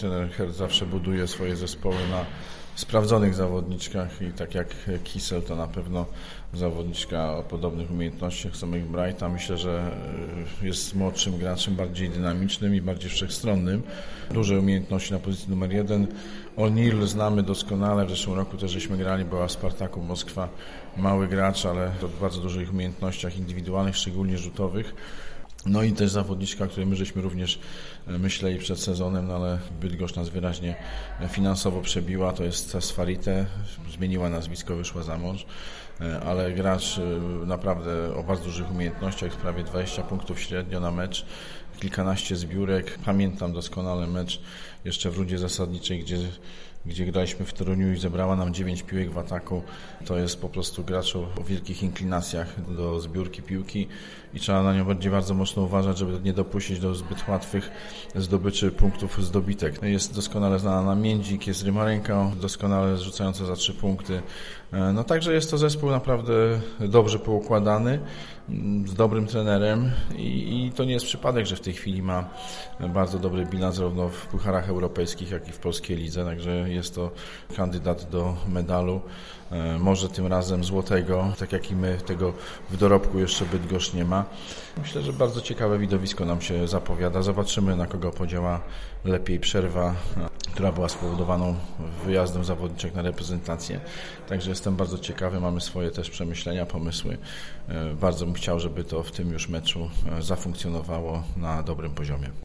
trener Herz zawsze buduje swoje zespoły na sprawdzonych zawodniczkach i tak jak Kissel to na pewno zawodniczka o podobnych umiejętnościach co McBride, a myślę, że jest młodszym graczem, bardziej dynamicznym i bardziej wszechstronnym. Duże umiejętności na pozycji numer 1. O'Neill znamy doskonale, w zeszłym roku też żeśmy grali, była w Spartaku Moskwa, mały gracz, ale o bardzo dużych umiejętnościach indywidualnych, szczególnie rzutowych. No i też zawodniczka, której my żeśmy również myśleli przed sezonem, no ale Bydgoszcz nas wyraźnie finansowo przebiła, to jest Sfarite, zmieniła nazwisko, wyszła za mąż, ale gracz naprawdę o bardzo dużych umiejętnościach, prawie 20 punktów średnio na mecz, kilkanaście zbiórek. Pamiętam doskonale mecz jeszcze w rundzie zasadniczej, gdzie graliśmy w Toruniu i zebrała nam 9 piłek w ataku. To jest po prostu gracz o wielkich inklinacjach do zbiórki piłki i trzeba na nią będzie bardzo mocno uważać, żeby nie dopuścić do zbyt łatwych zdobyczy punktów zdobitek. Jest doskonale znana na międzik, jest rymaręką, doskonale rzucająca za 3 punkty. No także jest to zespół naprawdę dobrze poukładany, z dobrym trenerem i to nie jest przypadek, że w tej chwili ma bardzo dobry bilans zarówno w pucharach europejskich, jak i w polskiej lidze, także jest to kandydat do medalu, może tym razem złotego, tak jak i my tego w dorobku jeszcze Bydgoszcz nie ma. Myślę, że bardzo ciekawe widowisko nam się zapowiada. Zobaczymy, na kogo podziała lepiej przerwa, która była spowodowaną wyjazdem zawodniczek na reprezentację. Także jestem bardzo ciekawy, mamy swoje też przemyślenia, pomysły. Bardzo bym chciał, żeby to w tym już meczu zafunkcjonowało na dobrym poziomie.